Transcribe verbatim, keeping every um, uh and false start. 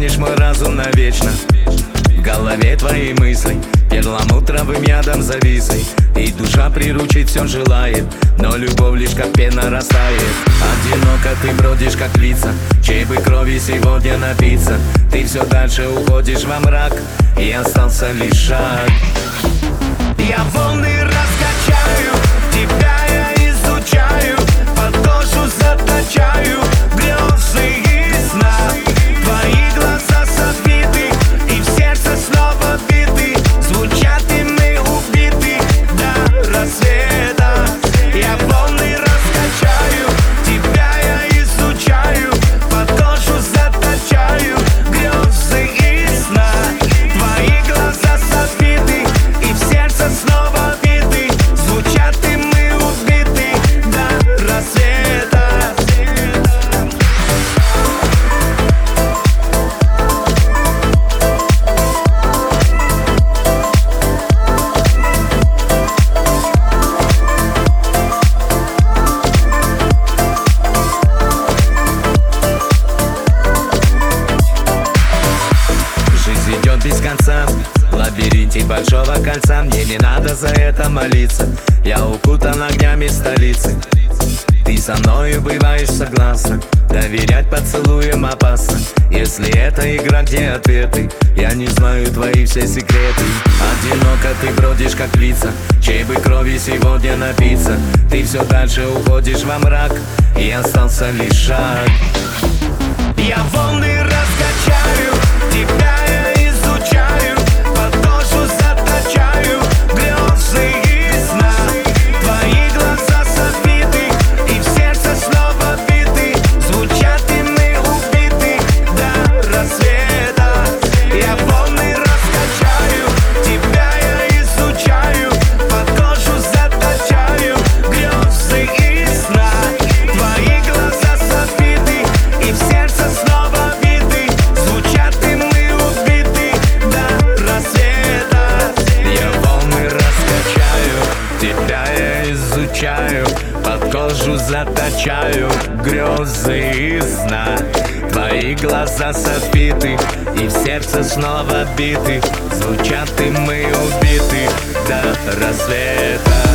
туманишь мой разум навечно. В голове твои мысли перламутровым ядом зависли, и душа приручить все желает, но любовь лишь как пена растает. Одиноко ты бродишь как птица, чьей бы крови сегодня напиться. Ты все дальше уходишь во мрак, и остался лишь шаг. Я волны раскачаю, тебя я изучаю, под кожу заточаю грезы и сна. Твои глаза сотбиты, и в сердце снова биты, звучат и мы убиты до рассвета. Я волны раскачаю, тебя я изучаю, под кожу заточаю грезы и сна. Твои глаза сотбиты, и в сердце снова биты, звучат и мы убиты до рассвета. Жизнь идет без конца, в лабиринте большого кольца. Мне не надо за это молиться, я укутан огнями столицы. Ты со мною бываешь согласна, доверять поцелуем опасно. Если это игра, где ответы, я не знаю твои все секреты. Одиноко ты бродишь как птица, чьей бы крови сегодня напиться. Ты все дальше уходишь во мрак, и остался лишь шаг. Я волны раскачаю, тебя я изучаю, под кожу заточаю грезы и сна. Твои глаза сотбиты, и в сердце снова биты, звучат и мы убиты до рассвета. Я волны раскачаю, тебя я изучаю, под кожу заточаю грезы и сна. Твои глаза сотбиты, и в сердце снова биты, звучат и мы убиты до рассвета. Я волны раскачаю, тебя я изучаю, под кожу заточаю грезы и сна. Твои глаза сотбиты, и в сердце снова биты, звучат и мы убиты до рассвета.